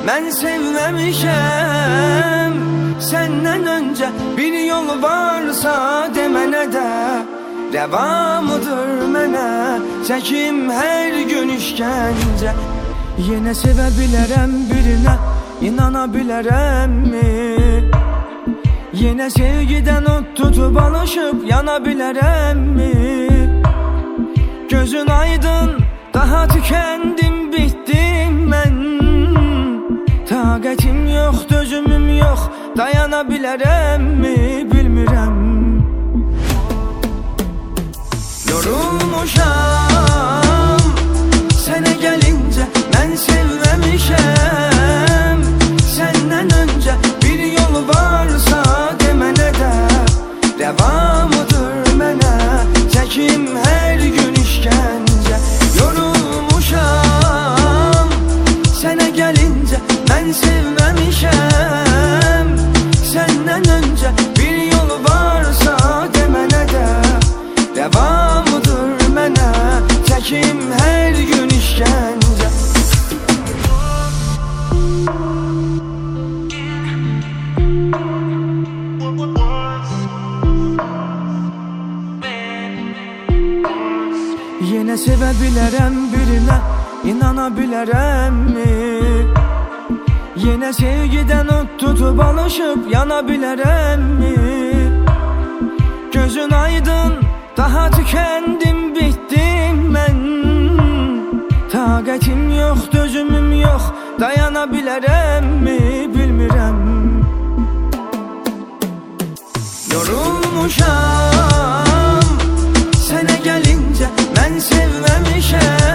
mən sevməmişəm. Səndən öncə bir yol varsa demənə də rəvamıdır mənə çəkim hər gün işgəncə. Yenə sevə bilərəm birinə, inana bilərəmmi? Yenə sevgidən ot tutub alışıb yana bilərəmmi? Gözün aydın, daha tükəndim, bitdim mən. Taqətim yox, dözümüm yox, dayana bilərəmmi? Bilmirəm. Yorulmuşam sənə gəlincə, mən sevməmişəm. Səndən öncə bir yol varsa demənə də rəvamıdır mənə çəkim hər gün işgəncə. Yorulmuşam sənə gəlincə, mən sevməmişəm. Səndən öncə bir yol varsa demənə də rəvamıdır mənə çəkim hər gün işgəncə. Yenə sevə bilərəm birinə, inana bilərəmmi? Yenə sevgidən ot tutub alışıb yana bilərəmmi? Gözün aydın, daha tükəndim, bitdim mən. Taqətim yox, dözümüm yox, dayana bilərəmmi? Bilmirəm. Yorulmuşam sənə gəlincə, mən sevməmişəm.